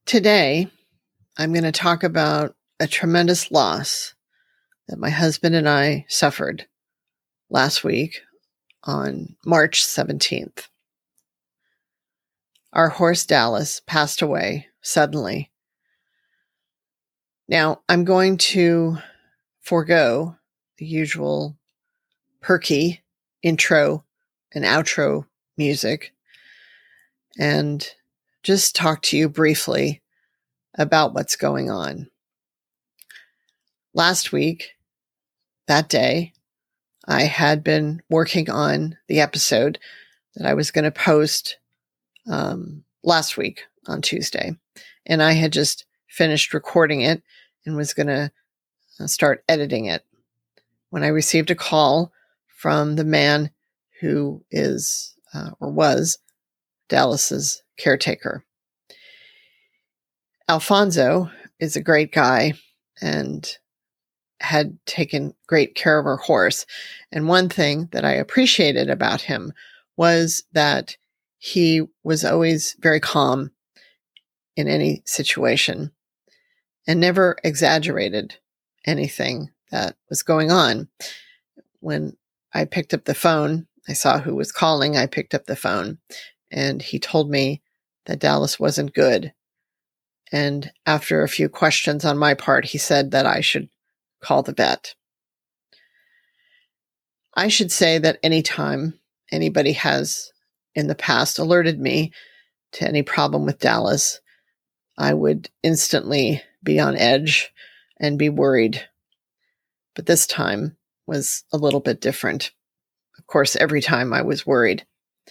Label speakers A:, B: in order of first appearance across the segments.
A: Today, I'm going to talk about a tremendous loss that my husband and I suffered last week on March 17th. Our horse Dallas passed away suddenly. Now, I'm going to forego the usual perky intro and outro music and just talk to you briefly about what's going on. Last week, that day, I had been working on the episode that I was going to post last week on Tuesday. And I had just finished recording it and was going to start editing it when I received a call from the man who is or was Dallas's caretaker. Alfonso is a great guy and had taken great care of our horse. And one thing that I appreciated about him was that he was always very calm in any situation and never exaggerated anything that was going on. When I picked up the phone, I saw who was calling. I picked up the phone and he told me that Dallas wasn't good. And after a few questions on my part, he said that I should call the vet. I should say that anytime anybody has in the past alerted me to any problem with Dallas, I would instantly be on edge and be worried. But this time was a little bit different. Of course, every time I was worried.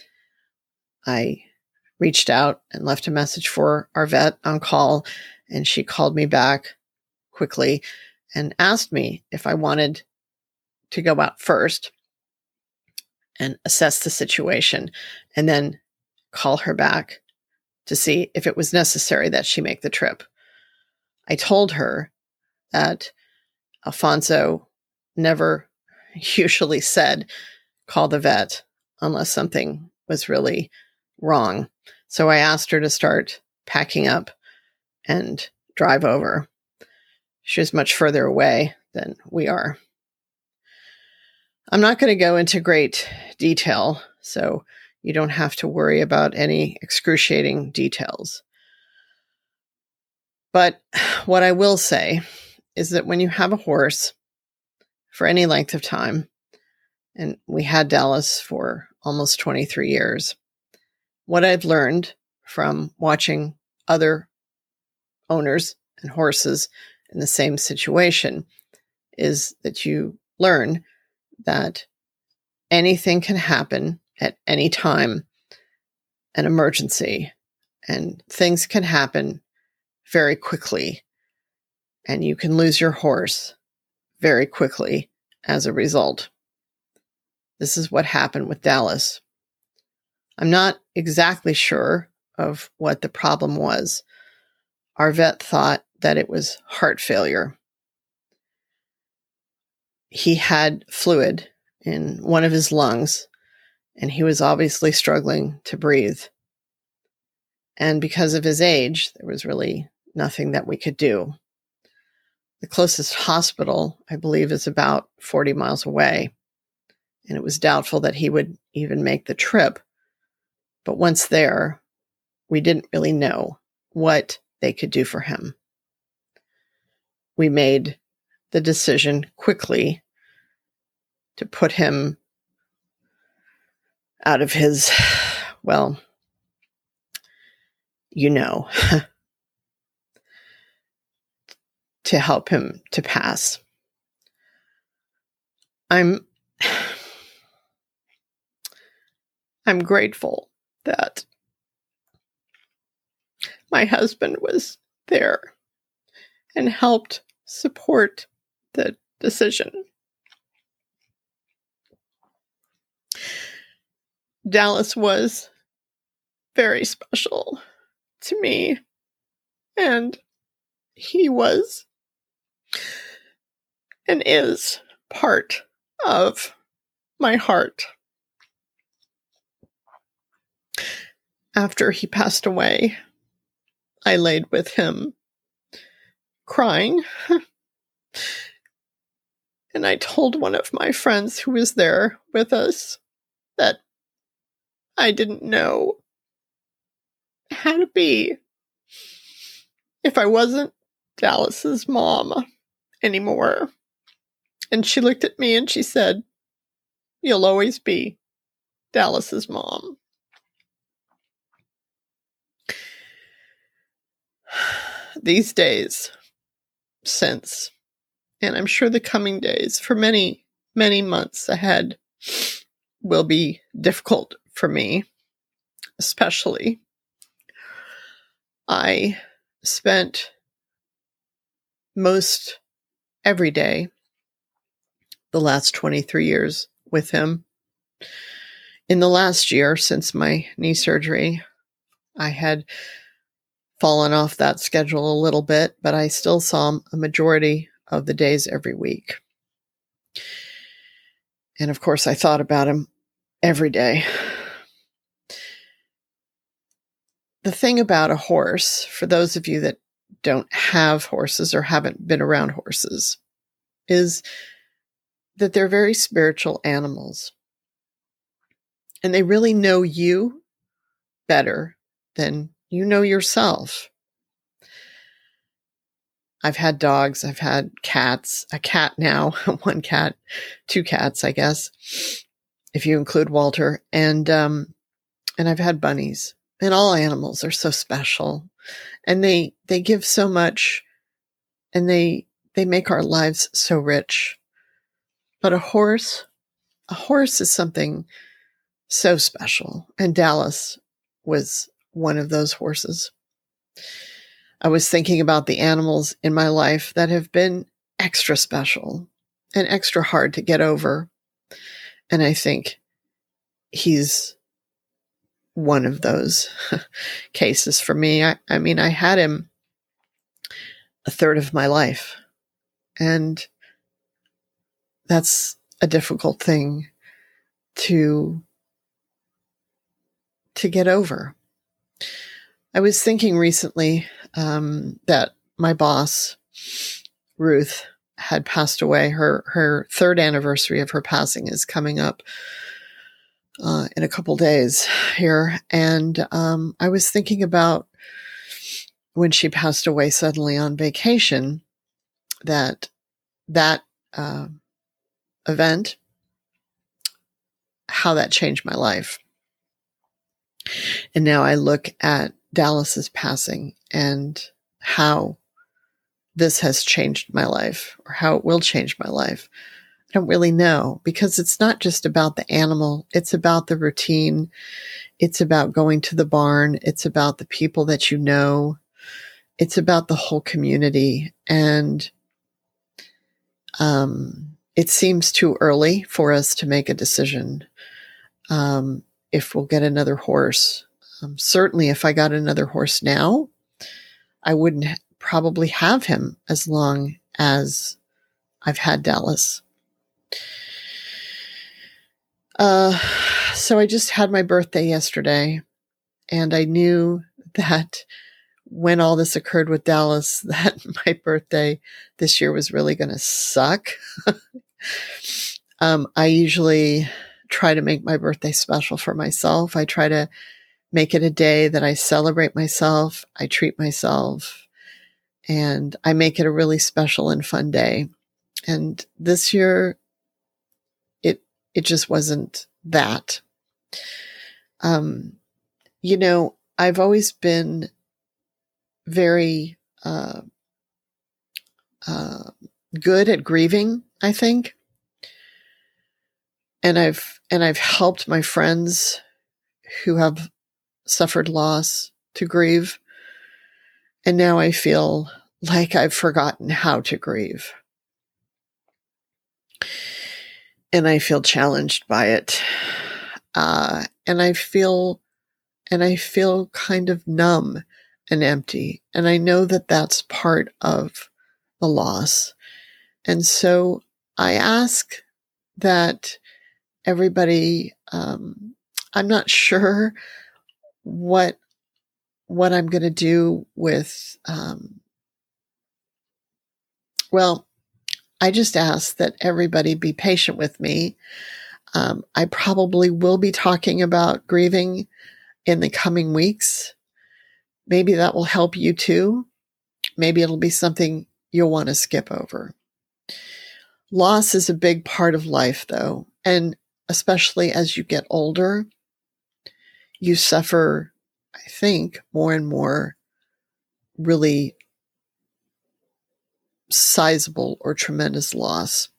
A: I reached out and left a message for our vet on call, and she called me back quickly and asked me if I wanted to go out first and assess the situation and then call her back to see if it was necessary that she make the trip. I told her that Alfonso never usually said, call the vet unless something was really wrong. So I asked her to start packing up and drive over. She was much further away than we are. I'm not going to go into great detail, so you don't have to worry about any excruciating details. But what I will say is that when you have a horse for any length of time, and we had Dallas for almost 23 years, what I've learned from watching other owners and horses in the same situation is that you learn that anything can happen at any time, an emergency, and things can happen very quickly, and you can lose your horse very quickly as a result. This is what happened with Dallas. I'm not exactly sure of what the problem was. Our vet thought that it was heart failure. He had fluid in one of his lungs, and he was obviously struggling to breathe. And because of his age, there was really nothing that we could do. The closest hospital, I believe, is about 40 miles away, and it was doubtful that he would even make the trip. But once there, we didn't really know what they could do for him. We made the decision quickly to put him out of his, well, to help him to pass. I'm grateful that my husband was there and helped support the decision. Dallas was very special to me, and he was and is part of my heart. After he passed away, I laid with him crying. And I told one of my friends who was there with us that I didn't know how to be if I wasn't Dallas's mom anymore. And she looked at me and she said, "You'll always be Dallas's mom." These days, since, and I'm sure the coming days for many, many months ahead will be difficult for me, especially. I spent most every day the last 23 years with him. In the last year, since my knee surgery, I had fallen off that schedule a little bit, but I still saw him a majority of the days every week. And of course, I thought about him every day. The thing about a horse, for those of you that don't have horses or haven't been around horses, is that they're very spiritual animals. And they really know you better than you know yourself. I've had dogs, I've had cats, a cat now, one cat, two cats, I guess, if you include Walter, and I've had bunnies. And all animals are so special, and they give so much, and they make our lives so rich. But a horse is something so special, and Dallas was one of those horses. I was thinking about the animals in my life that have been extra special and extra hard to get over, and I think he's one of those cases for me. I mean, I had him a third of my life, and that's a difficult thing to get over. I was thinking recently that my boss, Ruth, had passed away. Her third anniversary of her passing is coming up in a couple days here. And I was thinking about when she passed away suddenly on vacation, that event, how that changed my life. And now I look at Dallas's passing and how this has changed my life, or how it will change my life. I don't really know, because it's not just about the animal. It's about the routine. It's about going to the barn. It's about the people that you know. It's about the whole community. And it seems too early for us to make a decision if we'll get another horse. Certainly, if I got another horse now, I wouldn't probably have him as long as I've had Dallas. So I just had my birthday yesterday, and I knew that when all this occurred with Dallas, that my birthday this year was really going to suck. I usually try to make my birthday special for myself. I try to make it a day that I celebrate myself, I treat myself, and I make it a really special and fun day. And this year, it just wasn't that. I've always been very good at grieving, I think. And I've helped my friends who have suffered loss to grieve. And now I feel like I've forgotten how to grieve. And I feel challenged by it. And I feel kind of numb and empty. And I know that that's part of the loss. And so I ask that everybody, I'm not sure what what I'm going to do with, I just ask that everybody be patient with me. I probably will be talking about grieving in the coming weeks. Maybe that will help you too. Maybe it'll be something you'll want to skip over. Loss is a big part of life, though, and especially as you get older, you suffer, I think, more and more really sizable or tremendous loss.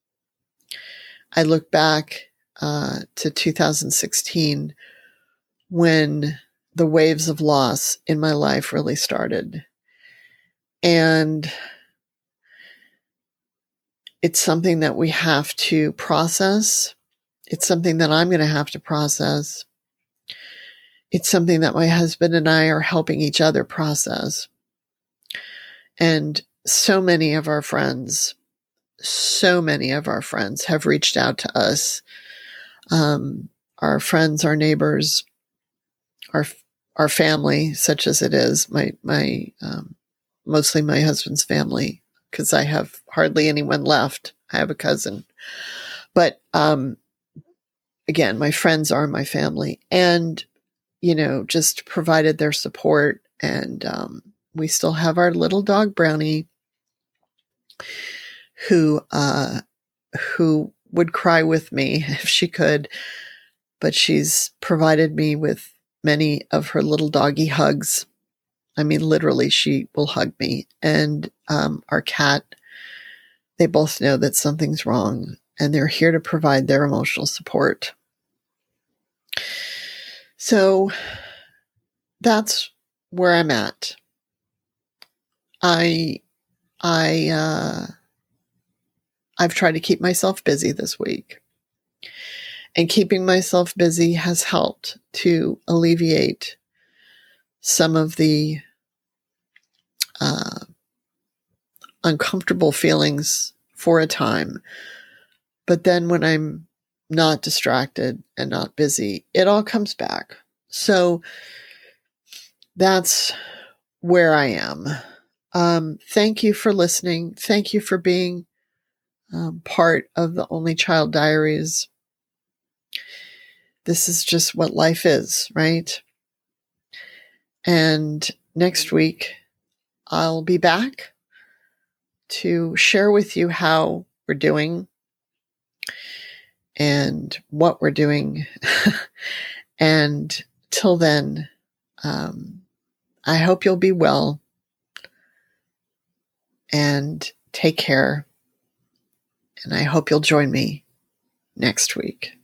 A: I look back to 2016 when the waves of loss in my life really started. And it's something that we have to process. It's something that I'm going to have to process. It's something that my husband and I are helping each other process. And so many of our friends have reached out to us. Our friends, our neighbors, our family, such as it is, mostly my husband's family, because I have hardly anyone left. I have a cousin. But again, my friends are my family, and, just provided their support. And we still have our little dog, Brownie, who would cry with me if she could, but she's provided me with many of her little doggy hugs. I mean, literally, she will hug me. And our cat, they both know that something's wrong, and they're here to provide their emotional support. So that's where I'm at. I've tried to keep myself busy this week. And keeping myself busy has helped to alleviate some of the uncomfortable feelings for a time. But then when I'm not distracted and not busy, it all comes back. So that's where I am. Thank you for listening. Thank you for being part of the Only Child Diaries. This is just what life is, right? And next week, I'll be back to share with you how we're doing and what we're doing. And till then, I hope you'll be well and take care. And I hope you'll join me next week.